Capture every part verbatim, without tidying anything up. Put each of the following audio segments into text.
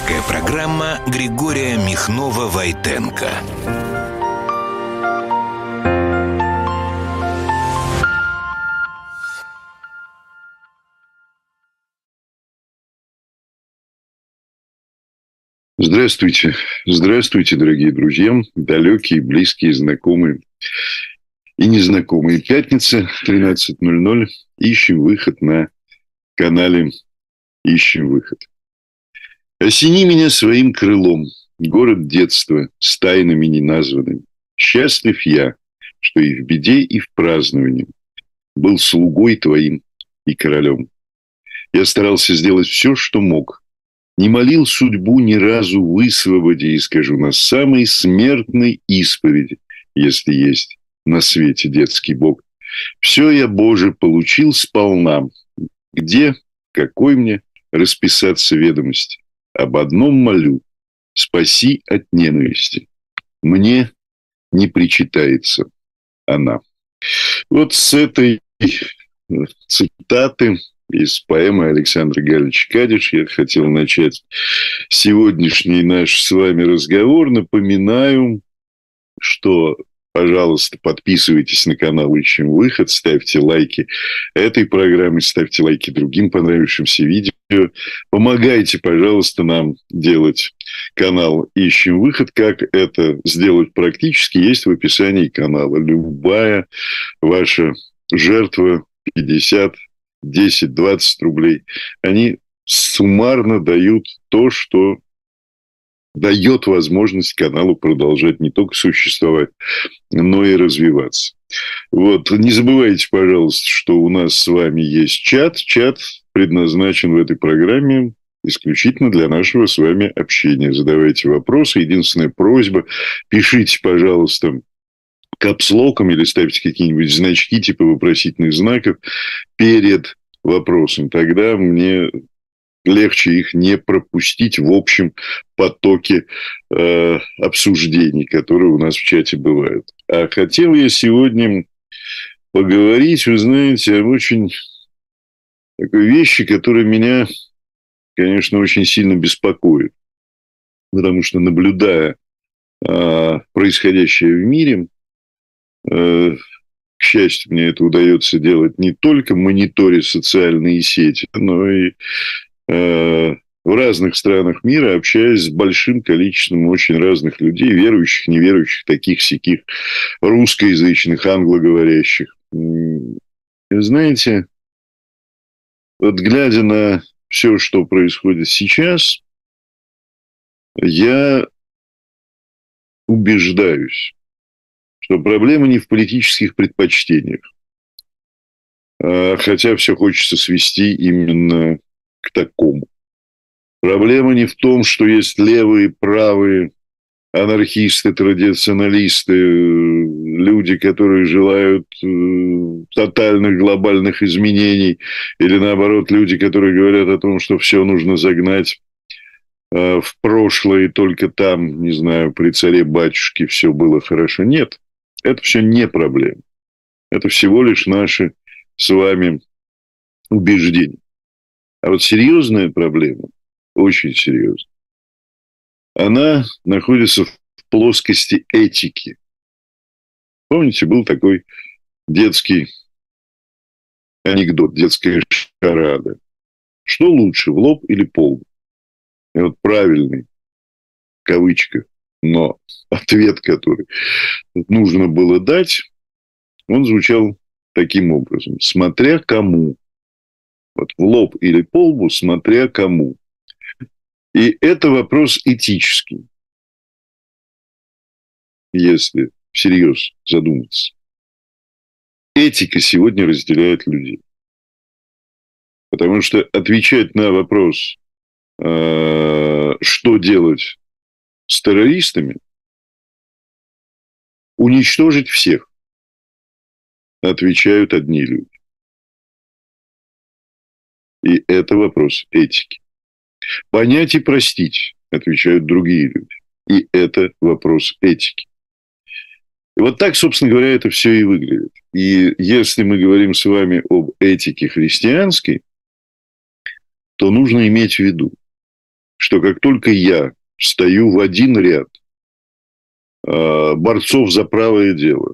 Авторская программа Григория Михнова-Войтенко. Здравствуйте. Здравствуйте, дорогие друзья, далекие, близкие, знакомые и незнакомые. Пятница, тринадцать ноль ноль. Ищем выход на канале «Ищем выход». Осени меня своим крылом, город детства, с тайнами неназванными. Счастлив я, что и в беде, и в праздновании был слугой твоим и королем. Я старался сделать все, что мог. Не молил судьбу ни разу высвободи, и скажу, на самой смертной исповеди, если есть на свете детский Бог. Все я, Боже, получил сполна. Где, какой мне расписаться ведомости? Об одном молю: спаси от ненависти. Мне не причитается она. Вот с этой цитаты из поэмы Александра Галича Кадиш я хотел начать сегодняшний наш с вами разговор. Напоминаю, что, пожалуйста, подписывайтесь на канал «Ищем выход», ставьте лайки этой программе, ставьте лайки другим понравившимся видео. Помогайте, пожалуйста, нам делать канал «Ищем выход». Как это сделать практически, есть в описании канала. Любая ваша жертва, пятьдесят, десять, двадцать рублей, они суммарно дают то, что дает возможность каналу продолжать не только существовать, но и развиваться. Вот. Не забывайте, пожалуйста, что у нас с вами есть чат. Чат предназначен в этой программе исключительно для нашего с вами общения. Задавайте вопросы. Единственная просьба: пишите, пожалуйста, капслоком или ставьте какие-нибудь значки типа вопросительных знаков перед вопросом. Тогда мне легче их не пропустить в общем потоке э, обсуждений, которые у нас в чате бывают. А хотел я сегодня поговорить, вы знаете, об очень такой вещи, которая меня, конечно, очень сильно беспокоит. Потому что, наблюдая э, происходящее в мире, к счастью, мне это удается делать не только мониторя социальные сети, но и э, в разных странах мира, общаясь с большим количеством очень разных людей, верующих, неверующих, таких-сяких, русскоязычных, англоговорящих. И, знаете, вот глядя на все, что происходит сейчас, я убеждаюсь, что проблема не в политических предпочтениях, хотя все хочется свести именно к такому. Проблема не в том, что есть левые, правые, анархисты, традиционалисты, люди, которые желают тотальных глобальных изменений, или наоборот, люди, которые говорят о том, что все нужно загнать в прошлое, и только там, не знаю, при царе-батюшке все было хорошо. Нет. Это все не проблема. Это всего лишь наши с вами убеждения. А вот серьезная проблема, очень серьезная, она находится в плоскости этики. Помните, был такой детский анекдот, детская шарада. Что лучше, в лоб или по лбу? И вот правильный, в кавычках, но ответ, который нужно было дать, он звучал таким образом: смотря кому. Вот в лоб или по лбу, смотря кому. И это вопрос этический, если всерьез задуматься. Этика сегодня разделяет людей. Потому что отвечать на вопрос, что делать с террористами, уничтожить всех, отвечают одни люди. И это вопрос этики. Понять и простить, отвечают другие люди. И это вопрос этики. И вот так, собственно говоря, это все и выглядит. И если мы говорим с вами об этике христианской, то нужно иметь в виду, что как только я встаю в один ряд борцов за правое дело,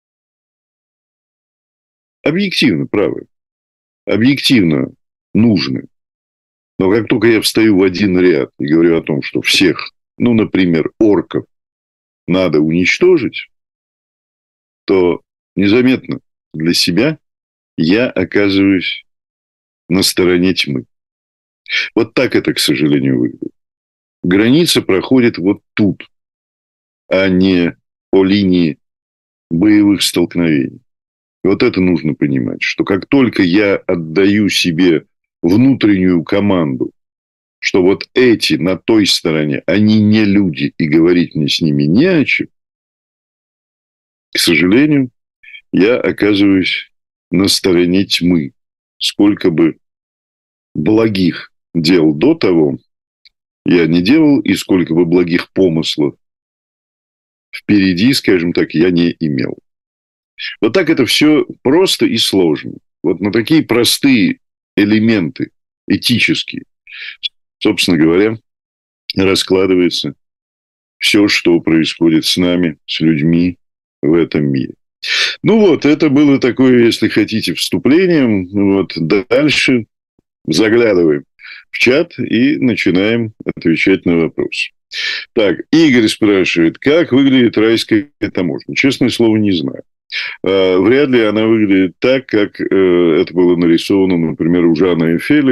объективно правы, объективно нужны, но как только я встаю в один ряд и говорю о том, что всех, ну, например, орков надо уничтожить, то незаметно для себя я оказываюсь на стороне тьмы. Вот так это, к сожалению, выглядит. Граница проходит вот тут, а не по линии боевых столкновений. Вот это нужно понимать, что как только я отдаю себе внутреннюю команду, что вот эти на той стороне, они не люди, и говорить мне с ними не о чем, к сожалению, я оказываюсь на стороне тьмы. Сколько бы благих дел до того я не делал, и сколько бы благих помыслов впереди, скажем так, я не имел. Вот так это все просто и сложно. Вот на такие простые элементы этические, собственно говоря, раскладывается все, что происходит с нами, с людьми в этом мире. Ну вот, это было такое, если хотите, вступление. Вот дальше заглядываем в чат и начинаем отвечать на вопросы. Так, Игорь спрашивает, как выглядит райская таможня? Честное слово, не знаю. Вряд ли она выглядит так, как это было нарисовано, например, у Жана Эйфеля,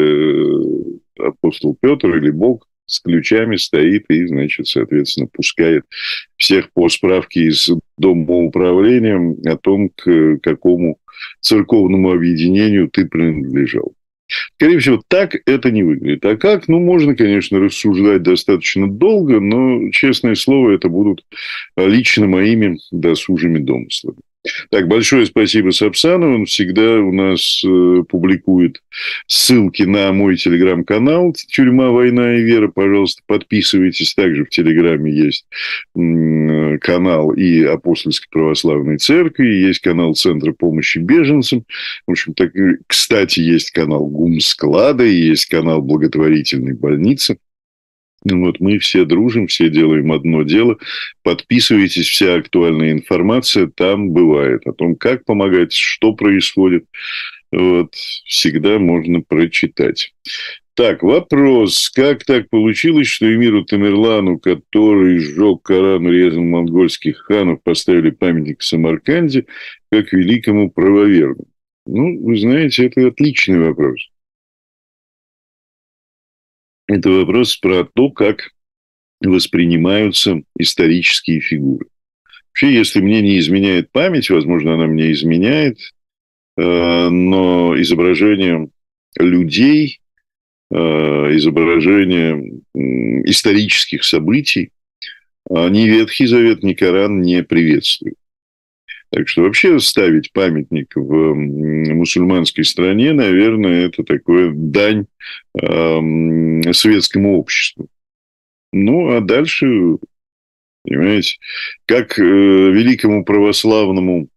где апостол Петр или Бог с ключами стоит и, значит, соответственно, пускает всех по справке из дома управления о том, к какому церковному объединению ты принадлежал. Скорее всего, так это не выглядит. А как? Ну, можно, конечно, рассуждать достаточно долго, но, честное слово, это будут лично моими досужими домыслами. Так, большое спасибо Сапсану. Он всегда у нас э, публикует ссылки на мой телеграм-канал «Тюрьма, война и вера». Пожалуйста, подписывайтесь. Также в телеграме есть э, канал и Апостольской православной церкви, есть канал Центра помощи беженцам. В общем, так, кстати, есть канал Гумсклада, есть канал благотворительной больницы. Вот мы все дружим, все делаем одно дело. Подписывайтесь, вся актуальная информация там бывает. О том, как помогать, что происходит, вот, всегда можно прочитать. Так, вопрос. Как так получилось, что эмиру Тамерлану, который сжег Коран и резал монгольских ханов, поставили памятник в Самарканде, как великому правоверному? Ну, вы знаете, это отличный вопрос. Это вопрос про то, как воспринимаются исторические фигуры. Вообще, если мне не изменяет память, возможно, она мне изменяет, но изображение людей, изображение исторических событий ни Ветхий Завет, ни Коран не приветствуют. Так что вообще ставить памятник в мусульманской стране, наверное, это такое дань э, светскому обществу. Ну, а дальше, понимаете, как э, великому православному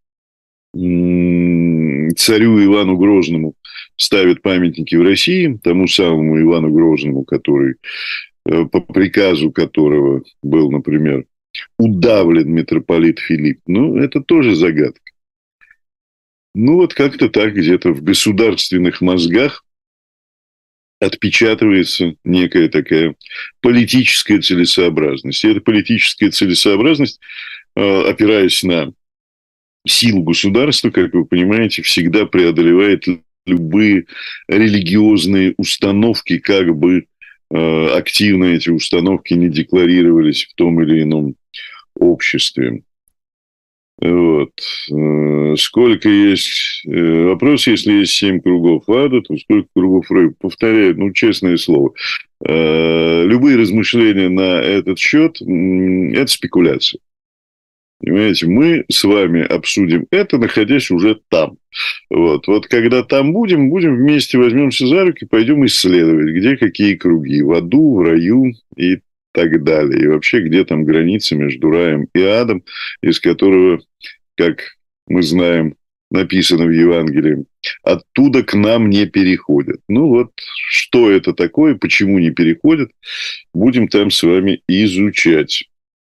э, царю Ивану Грозному ставят памятники в России, тому самому Ивану Грозному, который, э, по приказу которого был, например, удавлен митрополит Филипп. Ну, это тоже загадка. Ну, вот как-то так где-то в государственных мозгах отпечатывается некая такая политическая целесообразность. И эта политическая целесообразность, опираясь на силу государства, как вы понимаете, всегда преодолевает любые религиозные установки, как бы активно эти установки не декларировались в том или ином обществе. Вот. Сколько есть... Вопрос, если есть семь кругов ада, то сколько кругов рая? Повторяю, ну, честное слово. Любые размышления на этот счет – это спекуляция. Понимаете, мы с вами обсудим это, находясь уже там. Вот. Вот когда там будем, будем вместе возьмемся за руки, пойдем исследовать, где какие круги, в аду, в раю и так далее. И вообще, где там граница между раем и адом, из которого, как мы знаем, написано в Евангелии, оттуда к нам не переходят. Ну вот, что это такое, почему не переходят, будем там с вами изучать.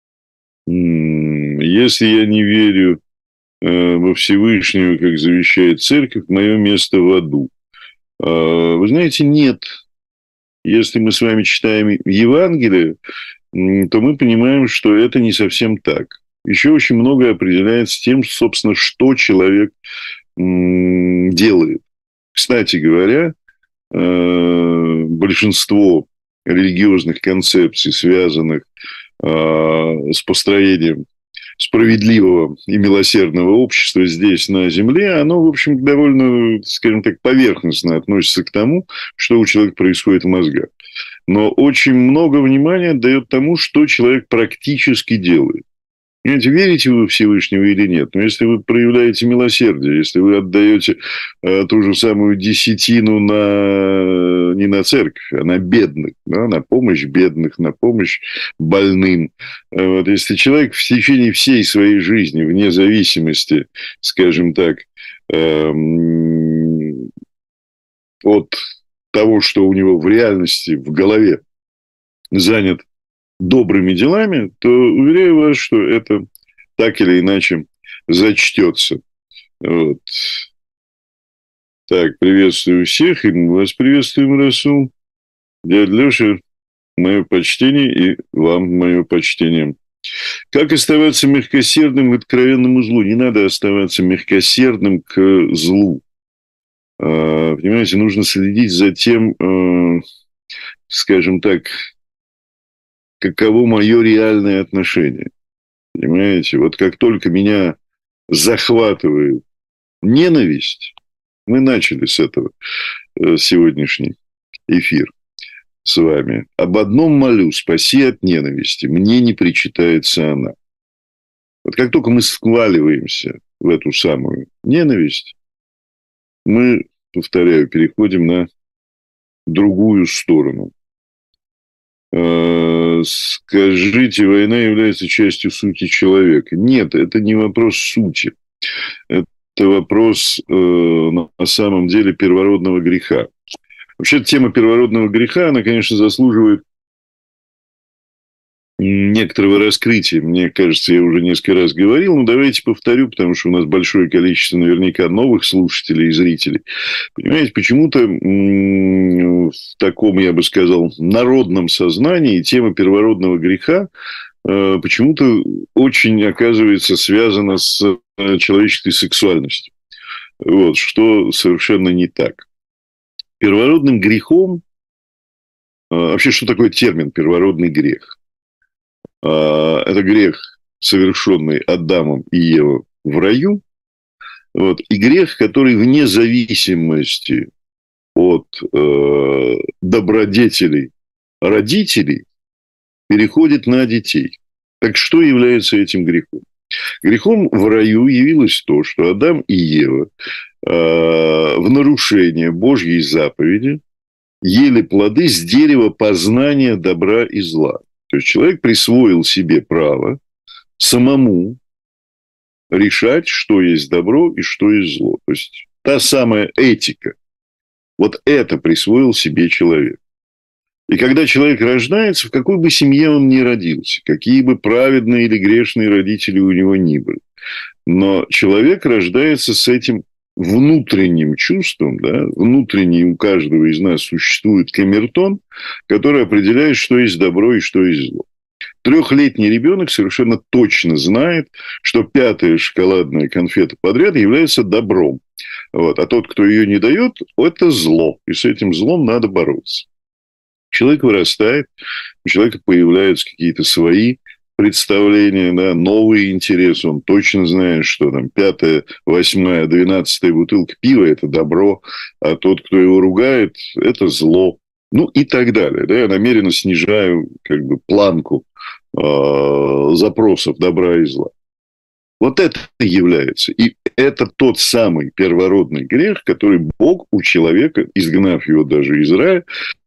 Если я не верю во Всевышнего, как завещает церковь, мое место в аду. Вы знаете, нет. Если мы с вами читаем Евангелие, то мы понимаем, что это не совсем так. Еще очень многое определяется тем, собственно, что человек делает. Кстати говоря, большинство религиозных концепций, связанных с построением справедливого и милосердного общества здесь, на Земле, оно, в общем, довольно, скажем так, поверхностно относится к тому, что у человека происходит в мозгах. Но очень много внимания дает тому, что человек практически делает. Понимаете, верите вы в Всевышнего или нет? Но если вы проявляете милосердие, если вы отдаете э, ту же самую десятину на, не на церковь, а на бедных, да, на помощь бедных, на помощь больным. Вот, если человек в течение всей своей жизни, вне зависимости, скажем так, э, от того, что у него в реальности, в голове занят добрыми делами, то уверяю вас, что это так или иначе зачтется. Вот. Так, приветствую всех, и мы вас приветствуем, Расул. Дядя Леша, мое почтение, и вам мое почтение. Как оставаться мягкосердным к откровенному злу? Не надо оставаться мягкосердным к злу. Понимаете, нужно следить за тем, скажем так, каково мое реальное отношение. Понимаете? Вот как только меня захватывает ненависть, мы начали с этого сегодняшний эфир с вами. Об одном молю: спаси от ненависти, мне не причитается она. Вот как только мы сваливаемся в эту самую ненависть, мы, повторяю, переходим на другую сторону. Скажите, война является частью сути человека? Нет, это не вопрос сути. Это вопрос э, на самом деле первородного греха. Вообще, тема первородного греха, она, конечно, заслуживает некоторого раскрытия. Мне кажется, я уже несколько раз говорил, но давайте повторю, потому что у нас большое количество наверняка новых слушателей и зрителей. Понимаете, почему-то в таком, я бы сказал, народном сознании тема первородного греха почему-то очень, оказывается, связана с человеческой сексуальностью. Вот, что совершенно не так. Первородным грехом... Вообще, что такое термин «первородный грех»? Это грех, совершенный Адамом и Евой в раю, вот, и грех, который вне зависимости от э, добродетелей родителей переходит на детей. Так что является этим грехом? Грехом в раю явилось то, что Адам и Ева э, в нарушение Божьей заповеди ели плоды с дерева познания добра и зла. То есть человек присвоил себе право самому решать, что есть добро и что есть зло. То есть та самая этика. Вот это присвоил себе человек. И когда человек рождается, в какой бы семье он ни родился, какие бы праведные или грешные родители у него ни были, но человек рождается с этим внутренним чувством, да, внутренний у каждого из нас существует камертон, который определяет, что есть добро и что есть зло. Трехлетний ребенок совершенно точно знает, что пятая шоколадная конфета подряд является добром. Вот. А тот, кто ее не дает, это зло. И с этим злом надо бороться. Человек вырастает, у человека появляются какие-то свои представления, да, новые интересы. Он точно знает, что там пятая, восьмая, двенадцатая бутылка пива – это добро, а тот, кто его ругает, это зло. Ну и так далее. Да? Я намеренно снижаю как бы планку э, запросов добра и зла. Вот это является. И это тот самый первородный грех, который Бог у человека, изгнав его даже из рая,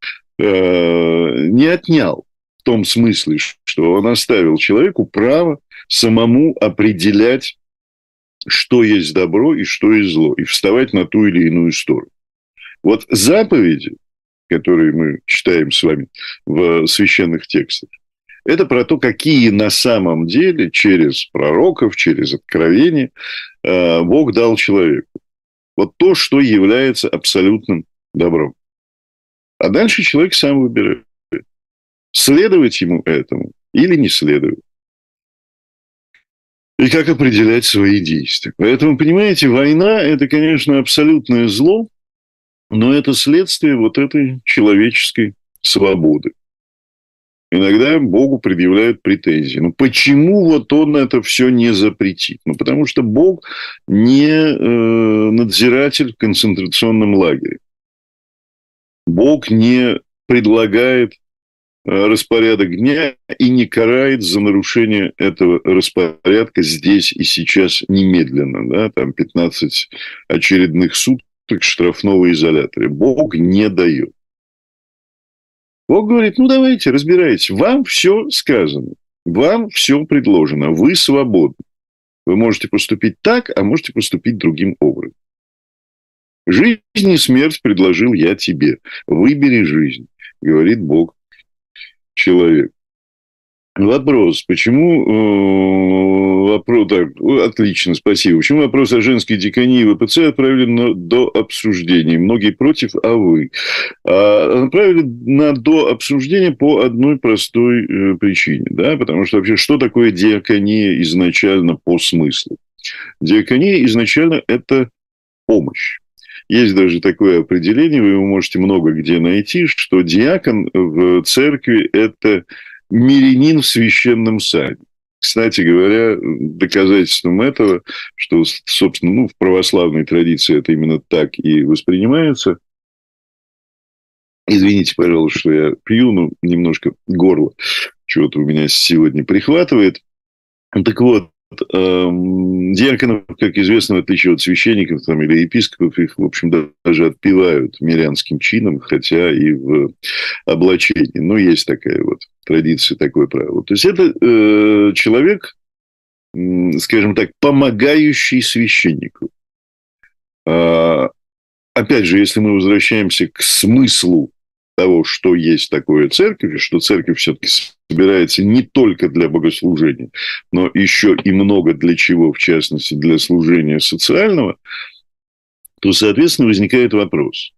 э, не отнял. В том смысле, что он оставил человеку право самому определять что есть добро и что есть зло, и вставать на ту или иную сторону. Вот заповеди, которые мы читаем с вами в священных текстах, это про то, какие на самом деле через пророков, через откровение Бог дал человеку. Вот то, что является абсолютным добром. А дальше человек сам выбирает, следовать ему этому или не следовать. И как определять свои действия. Поэтому, понимаете, война – это, конечно, абсолютное зло, но это следствие вот этой человеческой свободы. Иногда Богу предъявляют претензии. Ну, почему вот он это все не запретит? Ну, потому что Бог не э, надзиратель в концентрационном лагере. Бог не предлагает распорядок дня и не карает за нарушение этого распорядка здесь и сейчас немедленно. Да? Там пятнадцать очередных суток штрафного изолятора. Бог не дает. Бог говорит, ну, давайте, разбирайтесь. Вам все сказано. Вам все предложено. Вы свободны. Вы можете поступить так, а можете поступить другим образом. Жизнь и смерть предложил я тебе. Выбери жизнь, говорит Бог человек. Вопрос, почему... Э, вопрос, так, отлично, спасибо. Почему вопрос о женской диаконии в ВПЦ отправили на, до обсуждения? Многие против, а вы? А, отправили на до обсуждения по одной простой э, причине. Да? Потому что вообще, что такое диакония изначально по смыслу? Диакония изначально это помощь. Есть даже такое определение, вы его можете много где найти, что диакон в церкви – это мирянин в священном сане. Кстати говоря, доказательством этого, что, собственно, ну, в православной традиции это именно так и воспринимается. Извините, пожалуйста, что я пью, но немножко горло чего-то у меня сегодня прихватывает. Так вот, диаконов, как известно, в отличие от священников там, или епископов, их, в общем, даже отпевают мирянским чином, хотя и в облачении. Но есть такая вот традиция, такое правило. То есть, это э, человек, скажем так, помогающий священнику. А, опять же, если мы возвращаемся к смыслу того, что есть такое церковь, что церковь все-таки собирается не только для богослужения, но еще и много для чего, в частности, для служения социального, то, соответственно, возникает вопрос.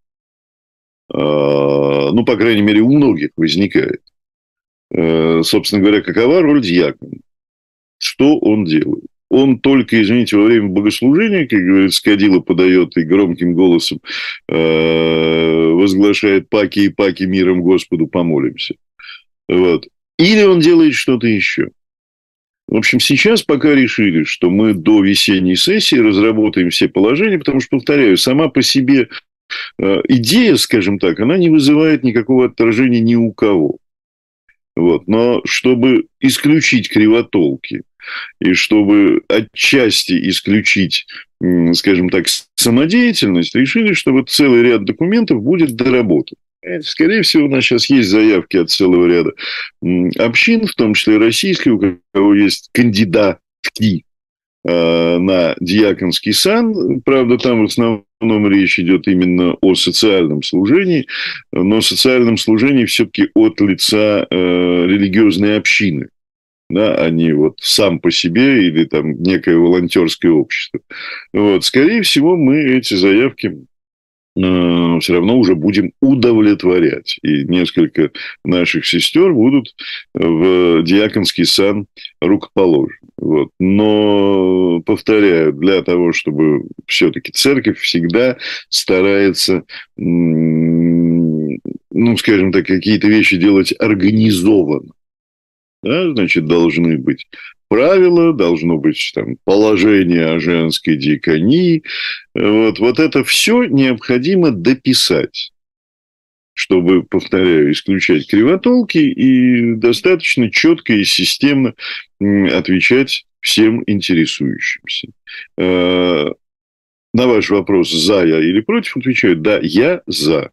Ну, по крайней мере, у многих возникает. Собственно говоря, какова роль диакона? Что он делает? Он только, извините, во время богослужения, как говорится, кадило подает и громким голосом э, возглашает «Паки и паки, миром Господу помолимся». Вот. Или он делает что-то еще. В общем, сейчас пока решили, что мы до весенней сессии разработаем все положения, потому что, повторяю, сама по себе э, идея, скажем так, она не вызывает никакого отторжения ни у кого. Вот. Но чтобы исключить кривотолки, и чтобы отчасти исключить, скажем так, самодеятельность, решили, что вот целый ряд документов будет доработан. Скорее всего, у нас сейчас есть заявки от целого ряда общин, в том числе российской, у кого есть кандидатки на диаконский сан. Правда, там в основном речь идет именно о социальном служении, но социальном служении все-таки от лица религиозной общины. Да, а не вот сам по себе или там некое волонтерское общество. Вот. Скорее всего, мы эти заявки э, все равно уже будем удовлетворять. И несколько наших сестер будут в диаконский сан рукоположены. Вот. Но, повторяю, для того, чтобы все-таки церковь всегда старается, ну, скажем так, какие-то вещи делать организованно. Да, значит, должны быть правила, должно быть там, положение о женской диаконии. Вот, вот это все необходимо дописать, чтобы, повторяю, исключать кривотолки и достаточно четко и системно отвечать всем интересующимся. На ваш вопрос, за я или против, отвечаю, да, я за.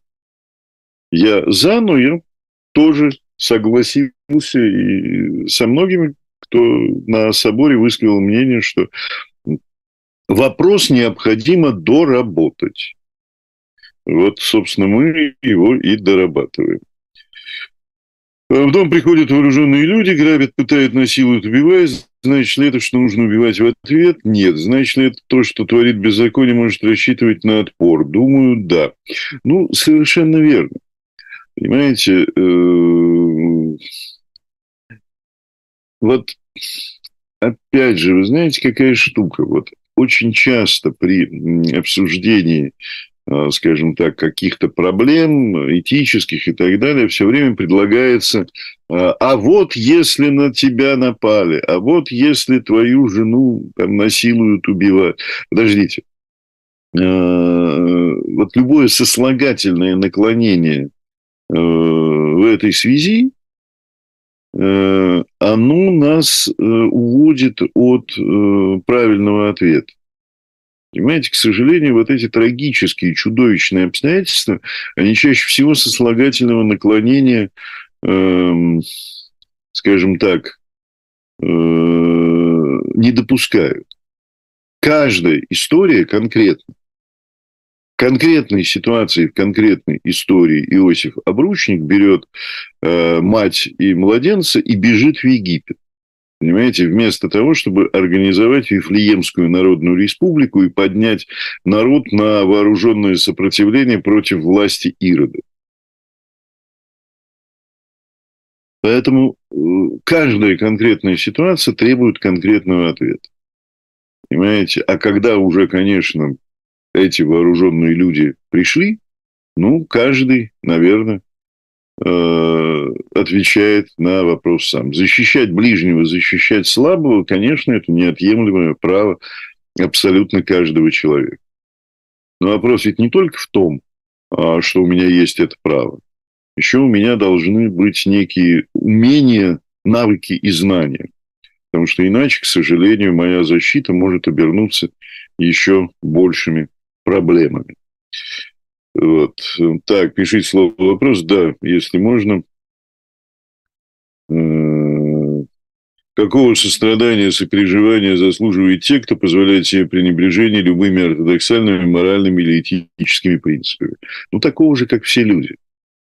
Я за, но я тоже согласился и со многими, кто на соборе высказал мнение, что Вопрос необходимо доработать. Вот, собственно, мы его и дорабатываем. В дом приходят вооруженные люди, грабят, пытают, насилуют, убивают. Значит ли это, что нужно убивать в ответ? Нет. Значит ли это то, что творит беззаконие, может рассчитывать на отпор? Думаю, да. Ну, совершенно верно. Понимаете, вот опять же, вы знаете, какая штука? Вот очень часто при обсуждении, скажем так, каких-то проблем этических и так далее, все время предлагается: а вот если на тебя напали, а вот если твою жену там насилуют, убивают. Подождите. Вот любое сослагательное наклонение в этой связи, оно нас уводит от правильного ответа. Понимаете, к сожалению, вот эти трагические, чудовищные обстоятельства, они чаще всего сослагательного наклонения, э, скажем так, э, не допускают. Каждая история конкретна. В конкретной ситуации, в конкретной истории Иосиф Обручник берет э, мать и младенца и бежит в Египет. Понимаете, вместо того, чтобы организовать Вифлеемскую народную республику и поднять народ на вооруженное сопротивление против власти Ирода. Поэтому каждая конкретная ситуация требует конкретного ответа. Понимаете? А когда уже, конечно, эти вооруженные люди пришли, ну, каждый, наверное, отвечает на вопрос сам. Защищать ближнего, защищать слабого, конечно, это неотъемлемое право абсолютно каждого человека. Но вопрос ведь не только в том, что у меня есть это право. Еще у меня должны быть некие умения, навыки и знания. Потому что иначе, к сожалению, моя защита может обернуться еще большими проблемами. Вот. Так, пишите слово «вопрос». Да, если можно. Какого сострадания, сопереживания заслуживают те, кто позволяет себе пренебрежение любыми ортодоксальными, моральными или этическими принципами? Ну, такого же, как все люди.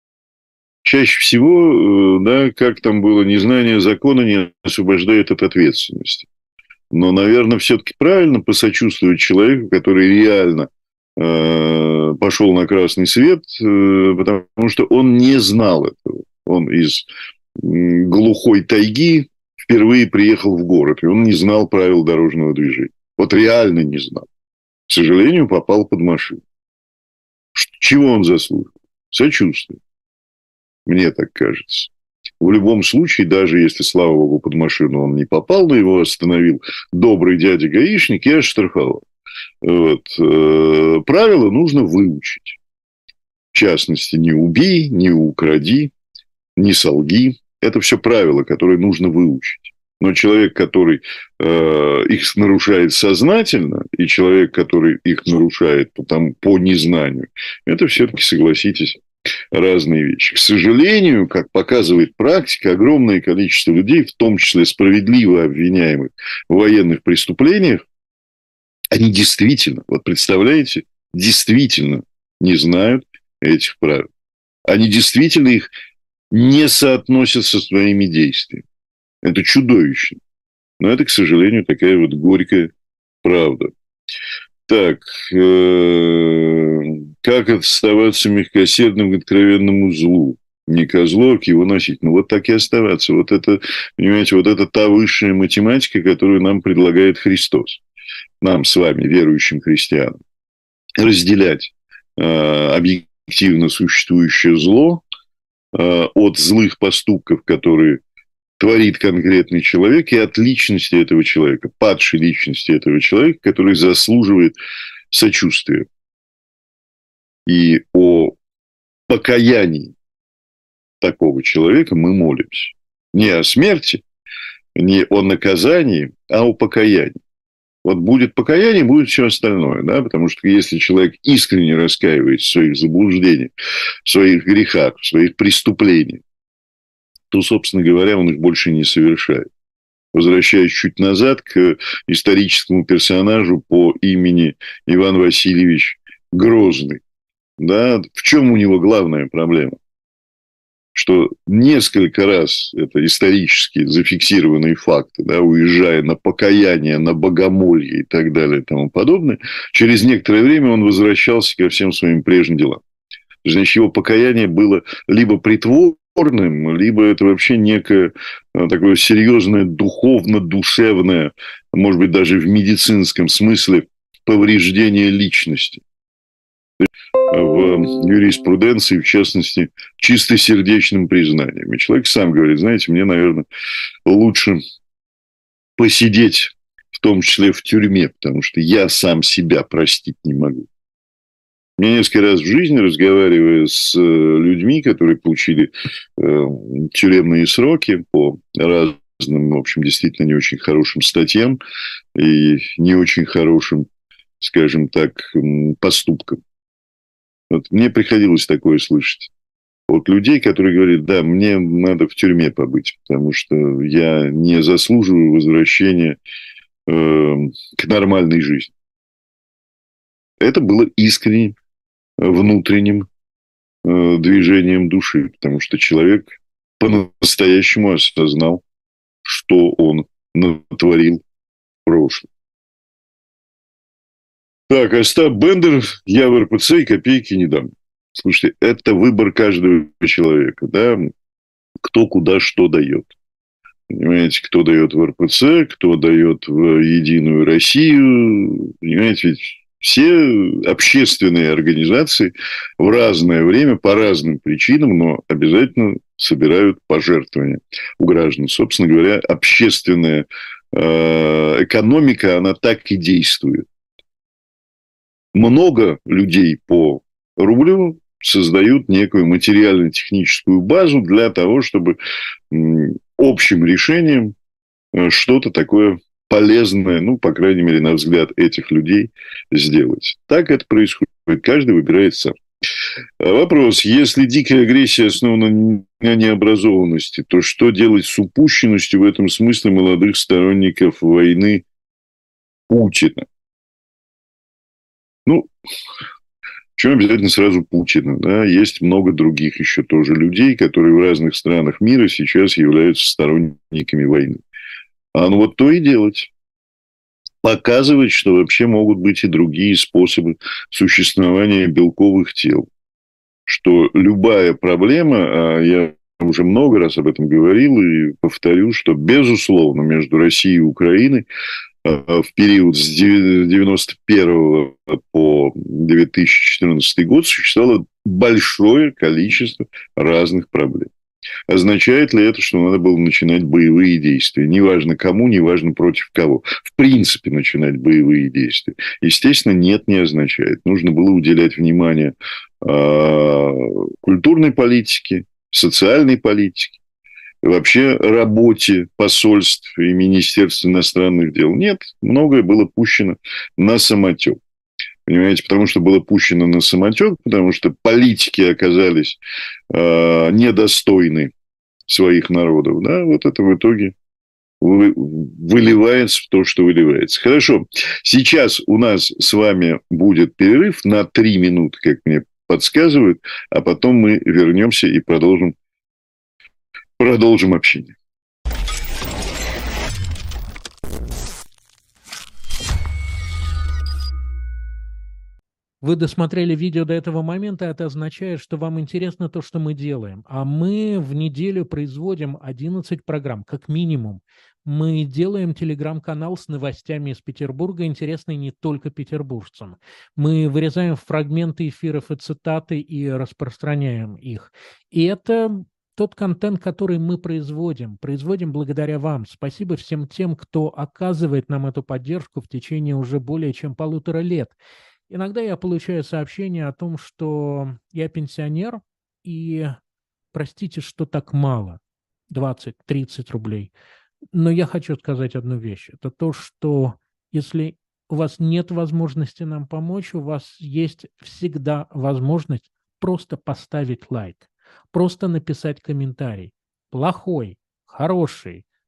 Чаще всего, да, как там было, незнание закона не освобождает от ответственности. Но, наверное, все-таки правильно посочувствовать человеку, который реально э, пошел на красный свет, э, потому что он не знал этого. Он из глухой тайги впервые приехал в город, и он не знал правил дорожного движения. Вот реально не знал. К сожалению, попал под машину. Чего он заслужил? Сочувствие. Мне так кажется. В любом случае, даже если, слава богу, под машину он не попал, но его остановил добрый дядя-гаишник и оштрафовал. Вот. Правила нужно выучить. В частности, не убей, не укради, не солги. Это все правила, которые нужно выучить. Но человек, который э, их нарушает сознательно, и человек, который их нарушает по, по незнанию, это все-таки, согласитесь, разные вещи. К сожалению, как показывает практика, огромное количество людей, в том числе справедливо обвиняемых в военных преступлениях, они действительно, вот представляете, действительно не знают этих правил. Они действительно их не соотносят со своими действиями. Это чудовищно. Но это, к сожалению, такая вот горькая правда. Так, э, как оставаться мягкосердным к откровенному злу? Не козлу, а к его носить. Ну, вот так и оставаться. Вот это, понимаете, вот это та высшая математика, которую нам предлагает Христос. Нам с вами, верующим христианам. Разделять э, объективно существующее зло э, от злых поступков, которые творит конкретный человек, и от личности этого человека, падшей личности этого человека, который заслуживает сочувствия. И о покаянии такого человека мы молимся. Не о смерти, не о наказании, а о покаянии. Вот будет покаяние, будет все остальное. Да? Потому что если человек искренне раскаивается в своих заблуждениях, в своих грехах, в своих преступлениях, то, собственно говоря, он их больше не совершает. возвращаясь чуть назад к историческому персонажу по имени Иван Васильевич Грозный. Да, в чем у него главная проблема? Что несколько раз, это исторически зафиксированные факты, да, уезжая на покаяние, на богомолье и так далее и тому подобное, через некоторое время он возвращался ко всем своим прежним делам. Значит, его покаяние было либо притворным, либо это вообще некое такое серьезное духовно-душевное, может быть, даже в медицинском смысле, повреждение личности. В юриспруденции, в частности, чистосердечным признанием. И человек сам говорит, знаете, мне, наверное, лучше посидеть, в том числе в тюрьме, потому что я сам себя простить не могу. Я несколько раз в жизни, разговаривая с людьми, которые получили э, тюремные сроки по разным, в общем, действительно не очень хорошим статьям и не очень хорошим, скажем так, поступкам. Вот мне приходилось такое слышать. От людей, которые говорят, да, мне надо в тюрьме побыть, потому что я не заслуживаю возвращения э, к нормальной жизни. Это было искренним внутренним э, движением души, потому что человек по-настоящему осознал, что он натворил в прошлом. Так, Остап Бендер, я в эр пэ цэ и копейки не дам. Слушайте, это выбор каждого человека, да, кто куда что дает. Понимаете, кто дает в эр пэ цэ, кто дает в Единую Россию, понимаете, ведь все общественные организации в разное время, по разным причинам, но обязательно собирают пожертвования у граждан. Собственно говоря, общественная э, экономика, она так и действует. Много людей по рублю создают некую материально-техническую базу для того, чтобы общим решением что-то такое полезное, ну, по крайней мере, на взгляд этих людей, сделать. Так это происходит. Каждый выбирает сам. Вопрос. Если дикая агрессия основана на необразованности, то что делать с упущенностью в этом смысле молодых сторонников войны Путина? Ну, причем обязательно сразу Путина. Да? Есть много других еще тоже людей, которые в разных странах мира сейчас являются сторонниками войны. А ну вот то и делать. Показывать, что вообще могут быть и другие способы существования белковых тел. Что любая проблема, а я уже много раз об этом говорил и повторю, что, безусловно, между Россией и Украиной в период с девяносто первого по две тысячи четырнадцатый год существовало большое количество разных проблем. Означает ли это, что надо было начинать боевые действия? Неважно кому, неважно против кого. В принципе, начинать боевые действия. Естественно, нет, не означает. Нужно было уделять внимание э, культурной политике, социальной политике, вообще работе посольств и Министерств иностранных дел. Нет, многое было пущено на самотек. Понимаете, потому что было пущено на самотек, потому что политики оказались э, недостойны своих народов. Да? Вот это в итоге вы, выливается в то, что выливается. Хорошо. Сейчас у нас с вами будет перерыв на три минуты, как мне подсказывают, а потом мы вернемся и продолжим, продолжим общение. Вы досмотрели видео до этого момента, это означает, что вам интересно то, что мы делаем. А мы в неделю производим одиннадцать программ, как минимум. Мы делаем телеграм-канал с новостями из Петербурга, интересные не только петербуржцам. Мы вырезаем фрагменты эфиров и цитаты и распространяем их. И это тот контент, который мы производим. Производим благодаря вам. Спасибо всем тем, кто оказывает нам эту поддержку в течение уже более чем полутора лет. Иногда я получаю сообщение о том, что я пенсионер, и простите, что так мало, двадцать-тридцать рублей. Но я хочу сказать одну вещь. Это то, что если у вас нет возможности нам помочь, у вас есть всегда возможность просто поставить лайк, просто написать комментарий. Плохой, хороший,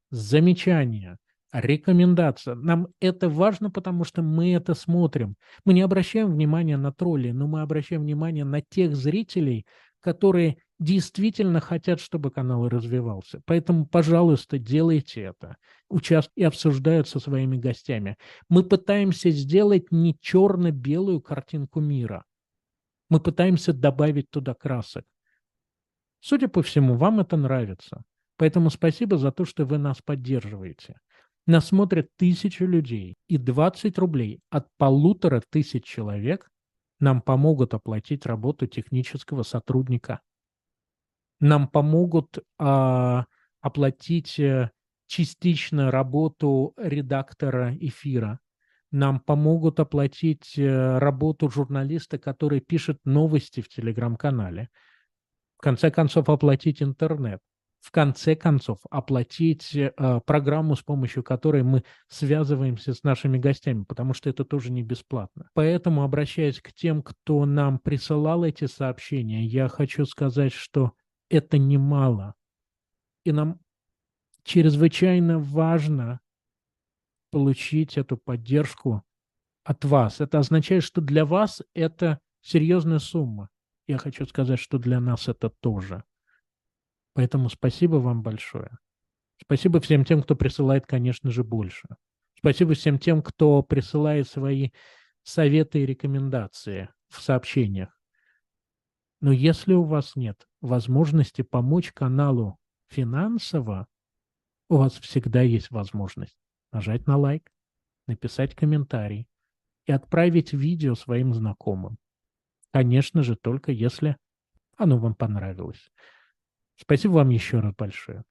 замечания, рекомендация. Нам это важно, потому что мы это смотрим. Мы не обращаем внимания на тролли, но мы обращаем внимание на тех зрителей, которые действительно хотят, чтобы канал развивался. Поэтому, пожалуйста, делайте это. Участвуйте и обсуждают со своими гостями. Мы пытаемся сделать не черно-белую картинку мира. Мы пытаемся добавить туда красок. Судя по всему, вам это нравится. Поэтому спасибо за то, что вы нас поддерживаете. Нас смотрят тысячи людей, и двадцать рублей от полутора тысяч человек нам помогут оплатить работу технического сотрудника. Нам помогут а, оплатить а, частично работу редактора эфира. Нам помогут оплатить а, работу журналиста, который пишет новости в телеграм-канале. В конце концов, оплатить интернет. В конце концов, оплатить э, программу, с помощью которой мы связываемся с нашими гостями, потому что это тоже не бесплатно. Поэтому, обращаясь к тем, кто нам присылал эти сообщения, я хочу сказать, что это немало. И нам чрезвычайно важно получить эту поддержку от вас. Это означает, что для вас это серьезная сумма. Я хочу сказать, что для нас это тоже. Поэтому спасибо вам большое. Спасибо всем тем, кто присылает, конечно же, больше. Спасибо всем тем, кто присылает свои советы и рекомендации в сообщениях. Но если у вас нет возможности помочь каналу финансово, у вас всегда есть возможность нажать на лайк, написать комментарий и отправить видео своим знакомым. Конечно же, только если оно вам понравилось. Спасибо вам еще раз большое.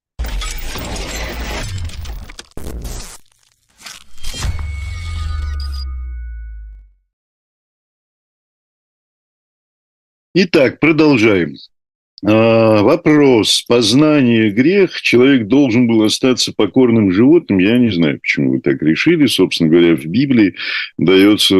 Итак, продолжаем. А, вопрос. Познание грех. Человек должен был остаться покорным животным. Я не знаю, почему вы так решили. Собственно говоря, в Библии дается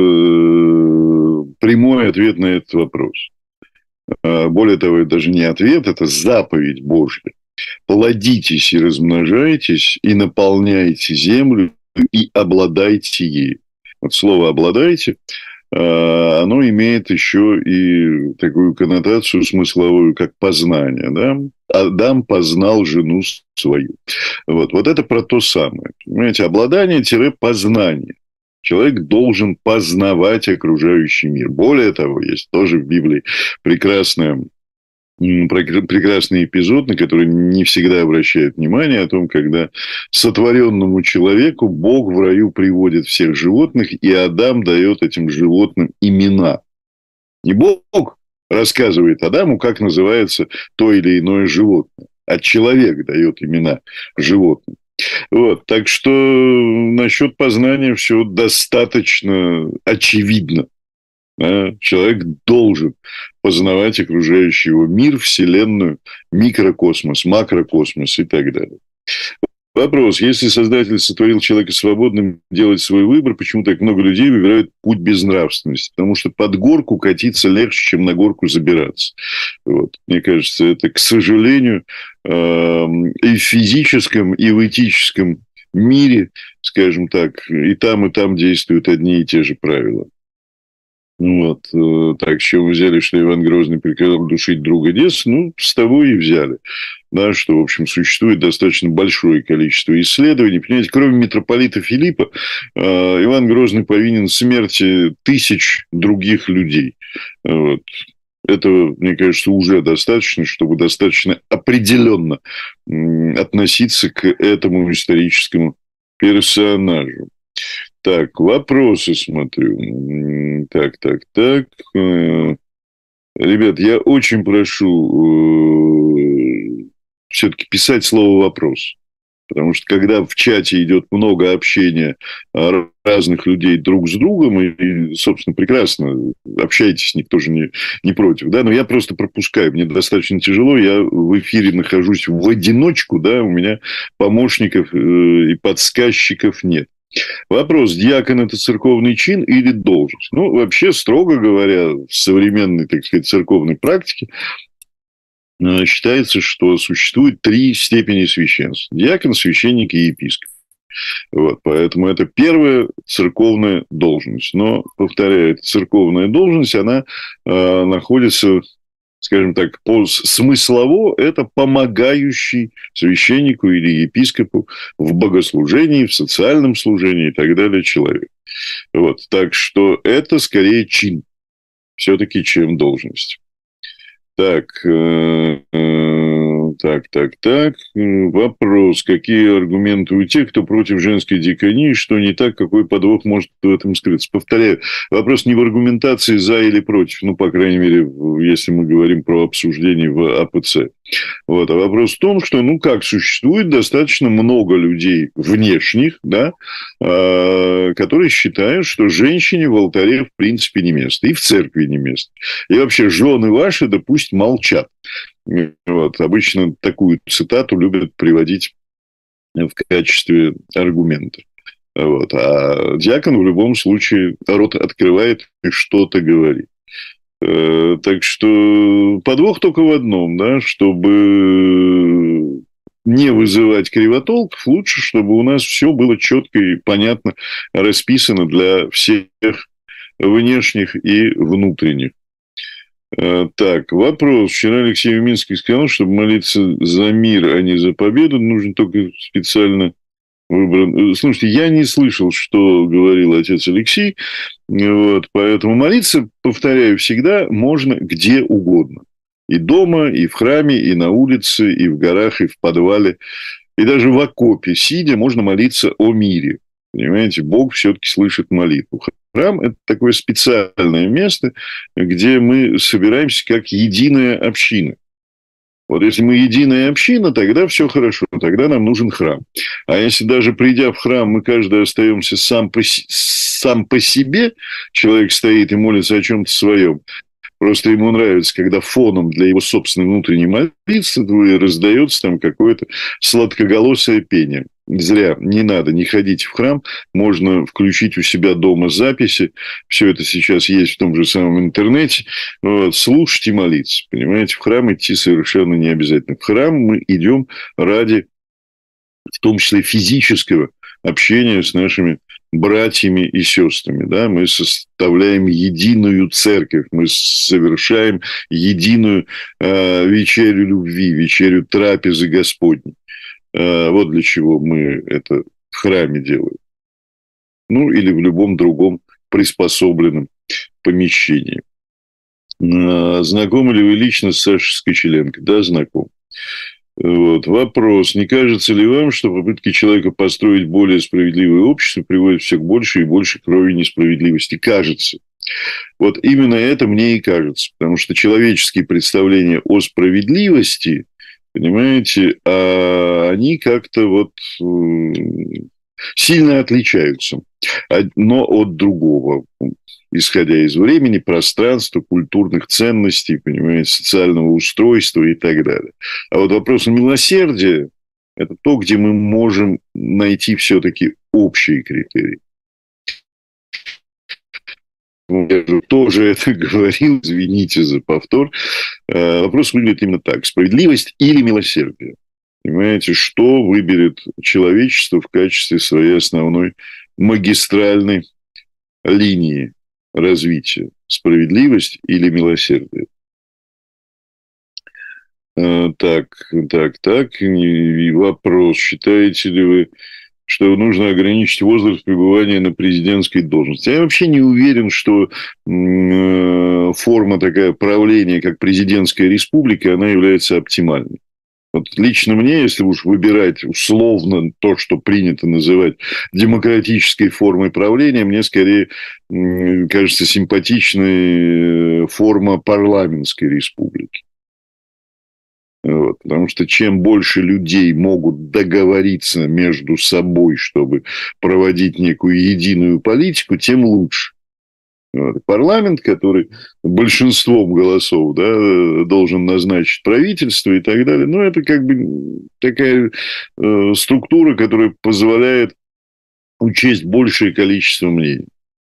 прямой ответ на этот вопрос. Более того, это даже не ответ, это заповедь Божья. Плодитесь и размножайтесь, и наполняйте землю, и обладайте ею. Вот слово «обладайте», оно имеет еще и такую коннотацию смысловую, как познание. Да? Адам познал жену свою. Вот, вот это про то самое. Понимаете, обладание-познание. Человек должен познавать окружающий мир. Более того, есть тоже в Библии прекрасная, прекрасный эпизод, на который не всегда обращают внимание, о том, когда сотворенному человеку Бог в раю приводит всех животных, и Адам дает этим животным имена. Не Бог рассказывает Адаму, как называется то или иное животное, а человек дает имена животным. Вот, так что насчет познания все достаточно очевидно. Да? Человек должен познавать окружающий его мир, Вселенную, микрокосмос, макрокосмос и так далее. Вопрос. Если Создатель сотворил человека свободным делать свой выбор, почему так много людей выбирают путь безнравственности? Потому что под горку катиться легче, чем на горку забираться. Вот. Мне кажется, это, к сожалению, и в физическом, и в этическом мире, скажем так, и там, и там действуют одни и те же правила. Вот. Так, с чего вы взяли, что Иван Грозный приказал душить друга детства? Ну, с того и взяли. Да, что, в общем, существует достаточно большое количество исследований. Понимаете, кроме митрополита Филиппа, Иван Грозный повинен смерти тысяч других людей. Вот. Этого, мне кажется, уже достаточно, чтобы достаточно определенно относиться к этому историческому персонажу. Так, вопросы смотрю. Так, так, так. Ребят, я очень прошу все-таки писать слово «вопрос». Потому что когда в чате идет много общения разных людей друг с другом, и, собственно, прекрасно общайтесь, никто же не, не против, да, но я просто пропускаю, мне достаточно тяжело, я в эфире нахожусь в одиночку, да, у меня помощников и подсказчиков нет. Вопрос, диакон – это церковный чин или должность? Ну, вообще, строго говоря, в современной, так сказать, церковной практике считается, что существует три степени священства. Диакон, священник и епископ. Вот, поэтому это первая церковная должность. Но, повторяю, эта церковная должность, она э, находится, скажем так, по смыслово, это помогающий священнику или епископу в богослужении, в социальном служении и так далее человек. Вот, так что это скорее чин, все-таки, чем должность. Так, э, э, так, так, так. Вопрос. Какие аргументы у тех, кто против женской диаконии? Что не так? Какой подвох может в этом скрыться? Повторяю, вопрос не в аргументации за или против. Ну, по крайней мере, если мы говорим про обсуждение в АПЦ. Вот. А вопрос в том, что, ну, как существует достаточно много людей внешних, да, э, которые считают, что женщине в алтаре в принципе не место. И в церкви не место. И вообще жены ваши, да пусть молчат. Вот. Обычно такую цитату любят приводить в качестве аргумента. Вот. А диакон в любом случае рот открывает и что-то говорит. Так что подвох только в одном, да, чтобы не вызывать кривотолков, лучше, чтобы у нас все было четко и понятно расписано для всех внешних и внутренних. Так, вопрос. Вчера Алексей Юминский сказал, чтобы молиться за мир, а не за победу, нужно только специально выбран. Слушайте, я не слышал, что говорил отец Алексей, вот, поэтому молиться, повторяю, всегда можно где угодно. И дома, и в храме, и на улице, и в горах, и в подвале, и даже в окопе сидя можно молиться о мире. Понимаете, Бог все-таки слышит молитву. Храм – это такое специальное место, где мы собираемся как единая община. Вот если мы единая община, тогда все хорошо, тогда нам нужен храм. А если даже придя в храм, мы каждый остаемся сам по, сам по себе, человек стоит и молится о чем-то своем, просто ему нравится, когда фоном для его собственной внутренней молитвы раздается там какое-то сладкоголосое пение. Зря, не надо, не ходите в храм, можно включить у себя дома записи, все это сейчас есть в том же самом интернете, вот, слушать и молиться, понимаете, в храм идти совершенно не обязательно. В храм мы идем ради, в том числе, физического общения с нашими братьями и сестрами, да, мы составляем единую церковь, мы совершаем единую э, вечерю любви, вечерю трапезы Господней. Вот для чего мы это в храме делаем. Ну, или в любом другом приспособленном помещении. Знакомы ли вы лично с Сашей Скочеленко? Да, знаком. Вот. Вопрос. Не кажется ли вам, что попытки человека построить более справедливое общество приводят все к больше и больше крови несправедливости? Кажется. Вот именно это мне и кажется. Потому что человеческие представления о справедливости, понимаете, а они как-то вот сильно отличаются одно от другого, исходя из времени, пространства, культурных ценностей, понимаете, социального устройства и так далее. А вот вопрос милосердия – это то, где мы можем найти все-таки общие критерии. Я же тоже это говорил, извините за повтор. Вопрос выглядит именно так. Справедливость или милосердие? Понимаете, что выберет человечество в качестве своей основной магистральной линии развития? Справедливость или милосердие? Так, так, так. И вопрос. Считаете ли вы, что нужно ограничить возраст пребывания на президентской должности? Я вообще не уверен, что форма такая правления, как президентская республика, она является оптимальной. Вот лично мне, если уж выбирать условно то, что принято называть демократической формой правления, мне скорее кажется симпатичной форма парламентской республики. Вот, потому что чем больше людей могут договориться между собой, чтобы проводить некую единую политику, тем лучше. Вот. Парламент, который большинством голосов, да, должен назначить правительство и так далее, ну, это как бы такая э, структура, которая позволяет учесть большее количество мнений.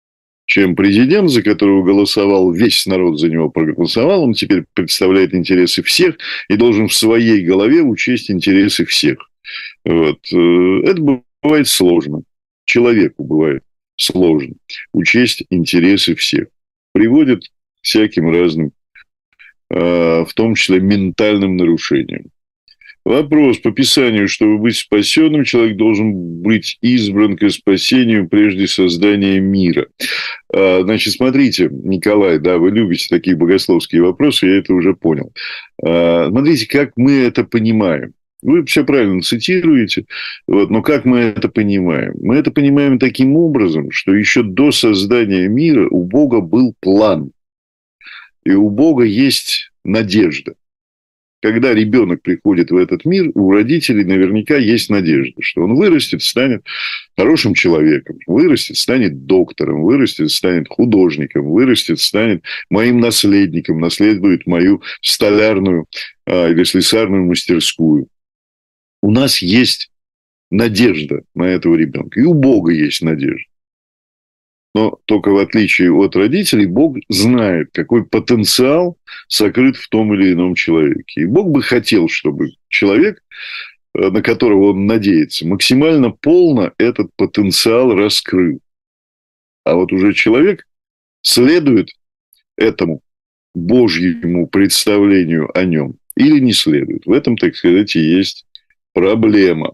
чем президент, за которого голосовал, весь народ за него проголосовал. Он теперь представляет интересы всех и должен в своей голове учесть интересы всех. Вот. Это бывает сложно. Человеку бывает сложно учесть интересы всех. Приводит к всяким разным, в том числе ментальным нарушениям. Вопрос. По Писанию, чтобы быть спасенным, человек должен быть избран к спасению прежде создания мира. Значит, смотрите, Николай, да, вы любите такие богословские вопросы, я это уже понял. Смотрите, как мы это понимаем. Вы все правильно цитируете, вот, но как мы это понимаем? Мы это понимаем таким образом, что еще до создания мира у Бога был план, и у Бога есть надежда. Когда ребенок приходит в этот мир, у родителей наверняка есть надежда, что он вырастет, станет хорошим человеком, вырастет, станет доктором, вырастет, станет художником, вырастет, станет моим наследником, наследует мою столярную а, или слесарную мастерскую. У нас есть надежда на этого ребенка, и у Бога есть надежда. Но только в отличие от родителей, Бог знает, какой потенциал сокрыт в том или ином человеке. И Бог бы хотел, чтобы человек, на которого он надеется, максимально полно этот потенциал раскрыл. А вот уже человек следует этому Божьему представлению о нем или не следует. В этом, так сказать, и есть проблема.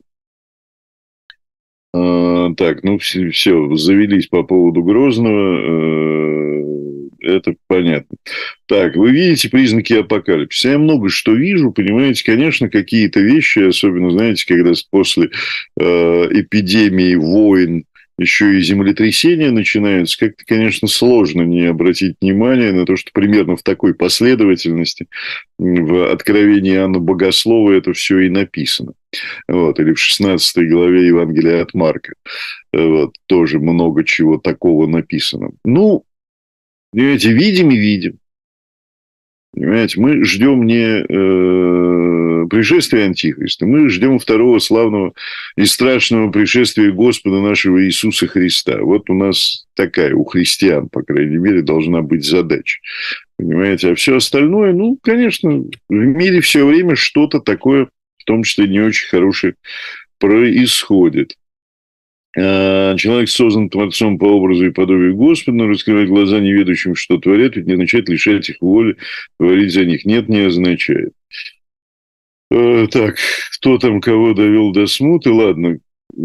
Так, ну все, все, завелись по поводу Грозного, это понятно. Так, вы видите признаки апокалипсиса? Я много что вижу, понимаете, конечно, какие-то вещи, особенно, знаете, когда после э, эпидемии, войн, еще и землетрясения начинаются, как-то, конечно, сложно не обратить внимание на то, что примерно в такой последовательности в Откровении Иоанна Богослова это все и написано. Вот, или в шестнадцатой главе Евангелия от Марка. Вот, тоже много чего такого написано. Ну, понимаете, видим и видим. Понимаете, мы ждем не э, пришествия Антихриста, мы ждем второго славного и страшного пришествия Господа нашего Иисуса Христа. Вот у нас такая, у христиан, по крайней мере, должна быть задача. Понимаете, а все остальное, ну, конечно, в мире все время что-то такое, в том числе не очень хорошее, происходит. Человек создан Творцом по образу и подобию Господа, но раскрывать глаза неведущим, что творят, ведь не означает лишать их воли, говорить за них. Нет, не означает. Так, кто там кого довел до смуты? Ладно.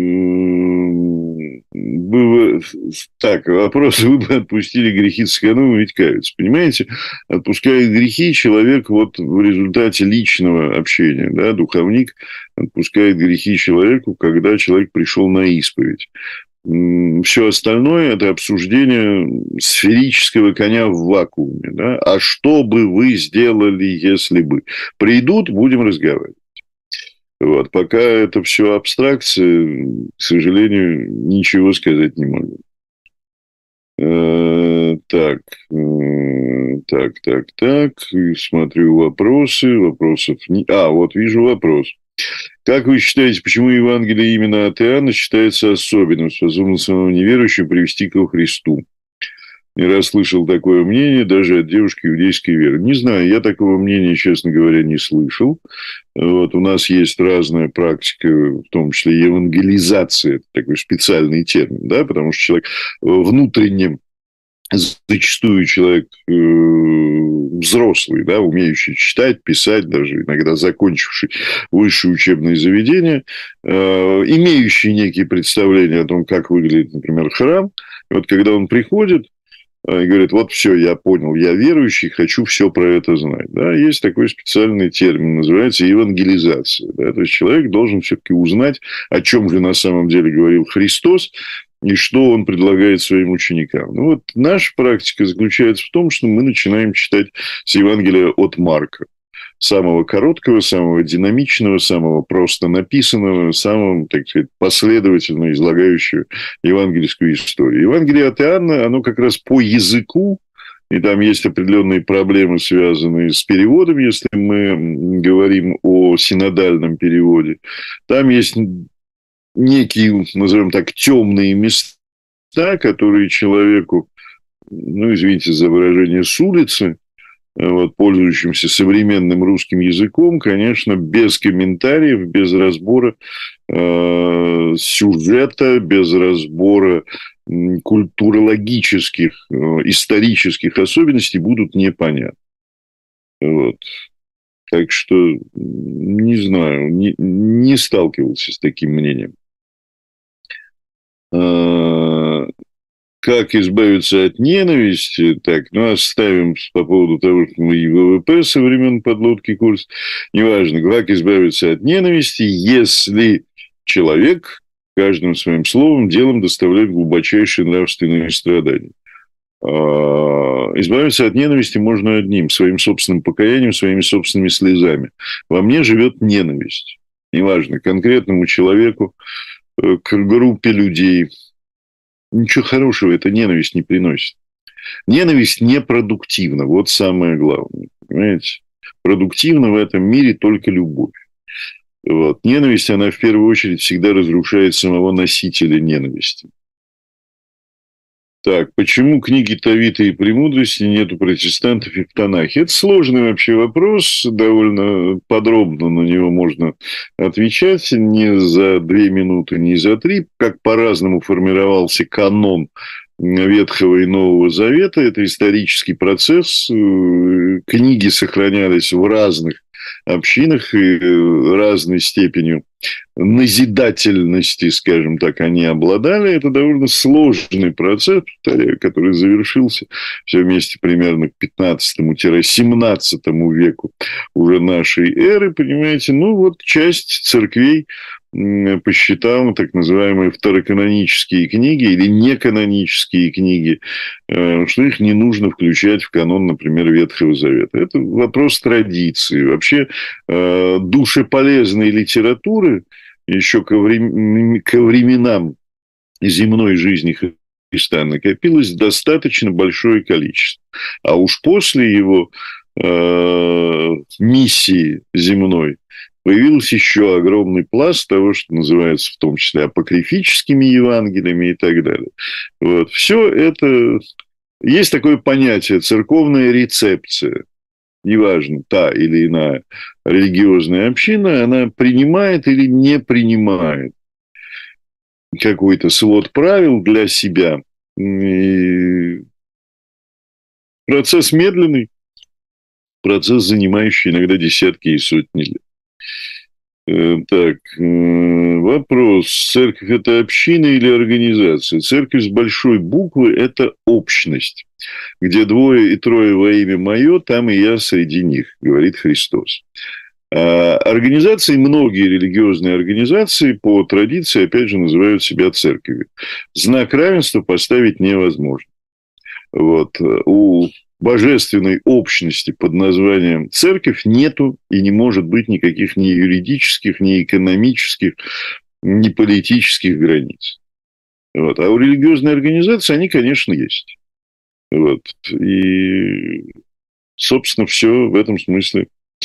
Так, вопрос. Вы бы отпустили грехи цыганам, ведь каются. Понимаете? Отпускает грехи человек вот в результате личного общения. Да? Духовник отпускает грехи человеку, когда человек пришел на исповедь. Все остальное – это обсуждение сферического коня в вакууме. Да? А что бы вы сделали, если бы? Придут, будем разговаривать. Вот. Пока это все абстракция, к сожалению, ничего сказать не могу. Так, так, так, так. Смотрю вопросы. Вопросов не... А, вот вижу вопрос. Как вы считаете, почему Евангелие именно от Иоанна считается особенным, способным самого неверующего привести ко Христу? Не раз слышал такое мнение даже от девушки иудейской веры. Не знаю, я такого мнения, честно говоря, не слышал. Вот, у нас есть разная практика, в том числе евангелизация, это такой специальный термин, да, потому что человек внутренне, зачастую человек э, взрослый, да, умеющий читать, писать, даже иногда закончивший высшее учебное заведение, э, имеющий некие представления о том, как выглядит, например, храм. И вот когда он приходит, и говорит, вот все, я понял, я верующий, хочу все про это знать. Да, есть такой специальный термин, называется евангелизация. Да, то есть человек должен все-таки узнать, о чем же на самом деле говорил Христос и что он предлагает своим ученикам. Ну вот наша практика заключается в том, что мы начинаем читать с Евангелия от Марка. Самого короткого, самого динамичного, самого просто написанного, самого, так сказать, последовательно излагающего евангельскую историю. Евангелие от Иоанна, оно как раз по языку, и там есть определенные проблемы, связанные с переводом, если мы говорим о синодальном переводе. Там есть некие, назовем так, темные места, которые человеку ну, извините за выражение, с улицы, вот, пользующимся современным русским языком, конечно, без комментариев, без разбора э, сюжета, без разбора э, культурологических, э, исторических особенностей будут непонятны. Вот. Так что, не знаю, не, не сталкивался с таким мнением. Как избавиться от ненависти? Так, ну, оставим по поводу того, что мы и ВВП со времен подлодки курс. Неважно, как избавиться от ненависти, если человек каждым своим словом, делом доставляет глубочайшие нравственные страдания. Избавиться от ненависти можно одним, своим собственным покаянием, своими собственными слезами. Во мне живет ненависть. Неважно, конкретному человеку, к группе людей. Ничего хорошего эта ненависть не приносит. Ненависть непродуктивна. Вот самое главное. Понимаете? Продуктивна в этом мире только любовь. Вот. Ненависть, она в первую очередь всегда разрушает самого носителя ненависти. Так, почему книги Товита и Премудрости нет у протестантов и в Танахе? Это сложный вообще вопрос, довольно подробно на него можно отвечать, не за две минуты, не за три, как по-разному формировался канон Ветхого и Нового Завета. Это исторический процесс, книги сохранялись в разных общинах и разной степенью назидательности, скажем так, они обладали. Это довольно сложный процесс, который завершился все вместе примерно к пятнадцатому-семнадцатому веку уже нашей эры, понимаете. Ну, вот часть церквей посчитал так называемые второканонические книги или неканонические книги, что их не нужно включать в канон, например, Ветхого Завета. Это вопрос традиции. Вообще, душеполезной литературы еще ко временам земной жизни Христа накопилось достаточно большое количество. А уж после его миссии земной появился еще огромный пласт того, что называется в том числе апокрифическими Евангелиями и так далее. Вот. Все это... Есть такое понятие церковная рецепция. Неважно, та или иная религиозная община, она принимает или не принимает какой-то свод правил для себя. И процесс медленный, процесс, занимающий иногда десятки и сотни лет. Так, вопрос. Церковь – это община или организация? Церковь с большой буквы – это общность, где двое и трое во имя мое, там и я среди них, говорит Христос. А организации, многие религиозные организации по традиции, опять же, называют себя церковью. Знак равенства поставить невозможно. Вот. У божественной общности под названием церковь нету и не может быть никаких ни юридических, ни экономических, ни политических границ. Вот. А у религиозной организации они, конечно, есть. Вот. И, собственно, все в этом смысле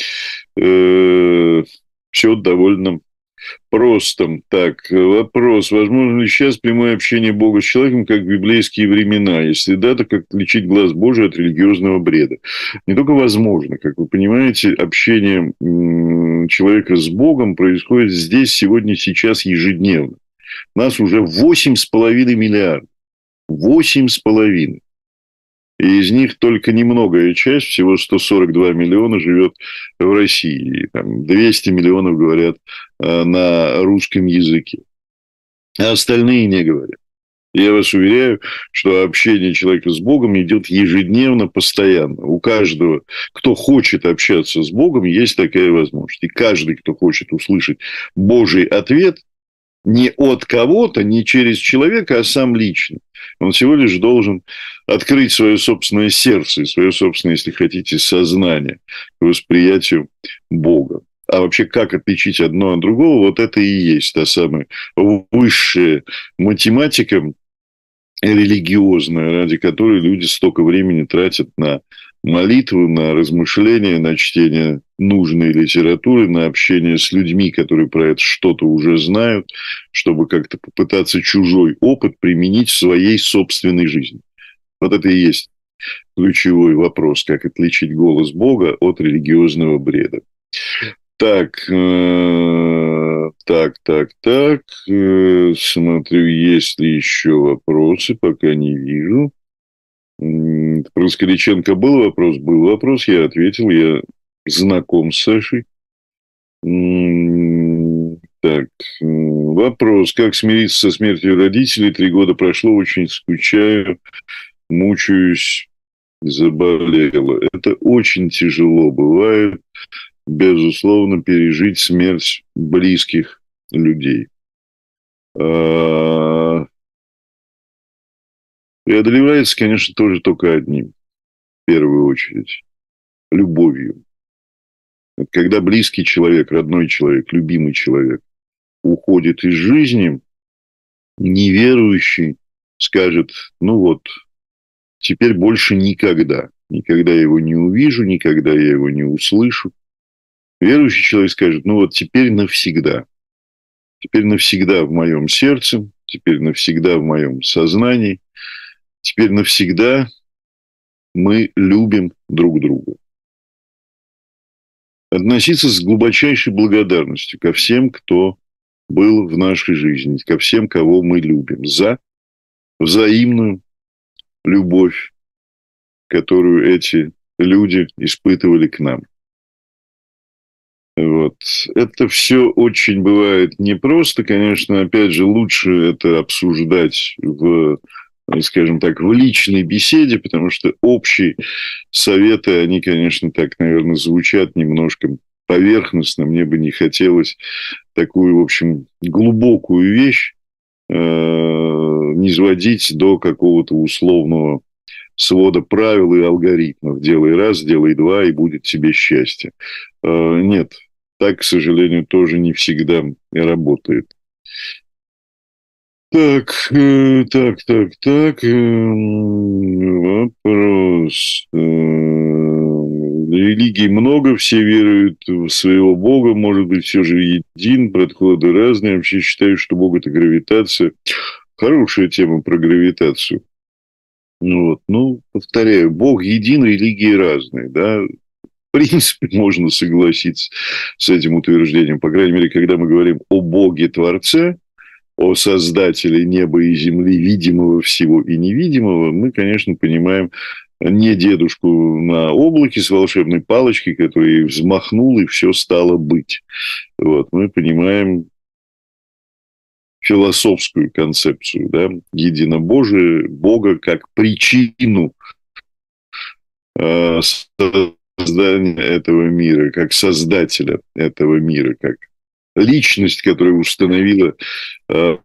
э, все довольно просто. Так, вопрос. Возможно ли сейчас прямое общение Бога с человеком, как в библейские времена? Если да, то как отличить глаз Божий от религиозного бреда? Не только возможно. Как вы понимаете, общение человека с Богом происходит здесь, сегодня, сейчас, ежедневно. Нас уже восемь с половиной миллиардов. Восемь с половиной. И из них только немногая часть, всего сто сорок два миллиона, живет в России. И там двести миллионов говорят на русском языке. А остальные не говорят. Я вас уверяю, что общение человека с Богом идет ежедневно, постоянно. У каждого, кто хочет общаться с Богом, есть такая возможность. И каждый, кто хочет услышать Божий ответ, не от кого-то, не через человека, а сам лично. Он всего лишь должен открыть свое собственное сердце, свое собственное, если хотите, сознание к восприятию Бога. А вообще, как отличить одно от другого, вот это и есть та самая высшая математика религиозная, ради которой люди столько времени тратят на молитву, на размышления, на чтение нужной литературы, на общение с людьми, которые про это что-то уже знают, чтобы как-то попытаться чужой опыт применить в своей собственной жизни. Вот это и есть ключевой вопрос, как отличить голос Бога от религиозного бреда. Так, э, так, так, так. Э, смотрю, есть ли еще вопросы, пока не вижу. М, Про Скориченко был вопрос? Был вопрос, я ответил, я знаком с Сашей. М, Так, м, вопрос. Как смириться со смертью родителей? Три года прошло, очень скучаю, мучаюсь, заболела. Это очень тяжело бывает, безусловно, пережить смерть близких людей. А, Преодолевается, конечно, тоже только одним, в первую очередь, любовью. Когда близкий человек, родной человек, любимый человек уходит из жизни, неверующий скажет, ну вот, теперь больше никогда. Никогда я его не увижу, никогда я его не услышу. Верующий человек скажет, ну вот теперь навсегда. Теперь навсегда в моем сердце, теперь навсегда в моем сознании, теперь навсегда мы любим друг друга. Относиться с глубочайшей благодарностью ко всем, кто был в нашей жизни, ко всем, кого мы любим, за взаимную любовь, которую эти люди испытывали к нам. Вот. Это все очень бывает непросто. Конечно, опять же, лучше это обсуждать в, скажем так, в личной беседе, потому что общие советы, они, конечно, так, наверное, звучат немножко поверхностно. Мне бы не хотелось такую, в общем, глубокую вещь э, низводить до какого-то условного свода правил и алгоритмов. Делай раз, делай два, и будет тебе счастье. Э, нет. Так, к сожалению, тоже не всегда работает. Так, э, так, так, так. Э, вопрос. Э, религий много, все веруют в своего Бога, может быть, все же един, подходы разные. Вообще считаю, что Бог – это гравитация. Хорошая тема про гравитацию. Ну, вот, ну, повторяю, Бог един, религии разные, да. В принципе, можно согласиться с этим утверждением. По крайней мере, когда мы говорим о Боге-творце, о Создателе неба и земли, видимого всего и невидимого, мы, конечно, понимаем не дедушку на облаке с волшебной палочкой, который взмахнул, и все стало быть. Вот. Мы понимаем философскую концепцию, да, единобожие, Бога как причину э, создания этого мира, как создателя этого мира, как личность, которая установила э,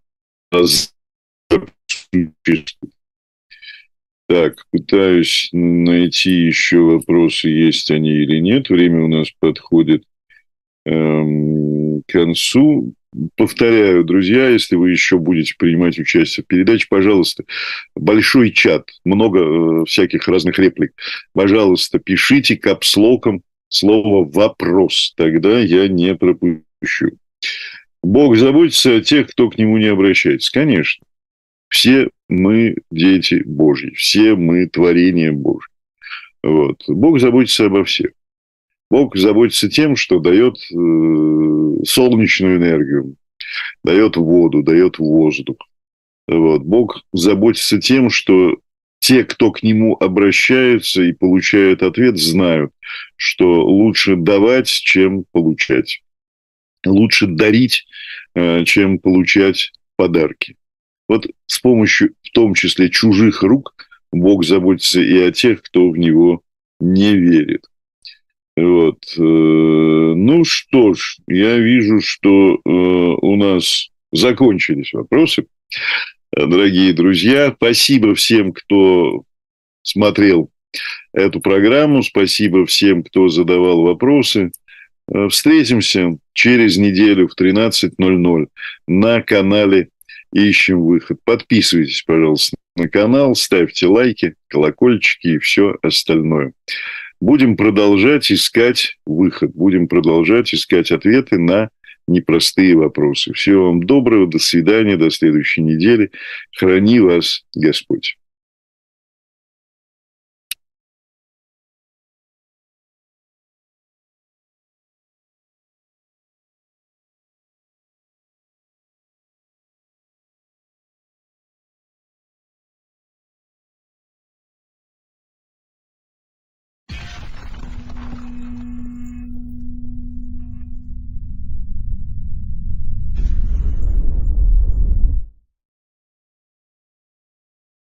так, пытаюсь найти еще вопросы, есть они или нет. Время у нас подходит эм, к концу. Повторяю, друзья, если вы еще будете принимать участие в передаче, пожалуйста, большой чат, много э, всяких разных реплик. Пожалуйста, пишите капслоком слово «вопрос», тогда я не пропущу. Бог заботится о тех, кто к нему не обращается. Конечно. Все мы дети Божьи, все мы творение Божье. Вот. Бог заботится обо всех. Бог заботится тем, что дает э, солнечную энергию, дает воду, дает воздух. Вот. Бог заботится тем, что те, кто к нему обращаются и получают ответ, знают, что лучше давать, чем получать. Лучше дарить, э, чем получать подарки. Вот с помощью, в том числе, чужих рук, Бог заботится и о тех, кто в него не верит. Вот. Ну что ж, я вижу, что у нас закончились вопросы. Дорогие друзья, спасибо всем, кто смотрел эту программу. Спасибо всем, кто задавал вопросы. Встретимся через неделю в тринадцать ноль ноль на канале «Ищем выход». Подписывайтесь, пожалуйста, на канал, ставьте лайки, колокольчики и все остальное. Будем продолжать искать выход, будем продолжать искать ответы на непростые вопросы. Всего вам доброго, до свидания, до следующей недели. Храни вас Господь.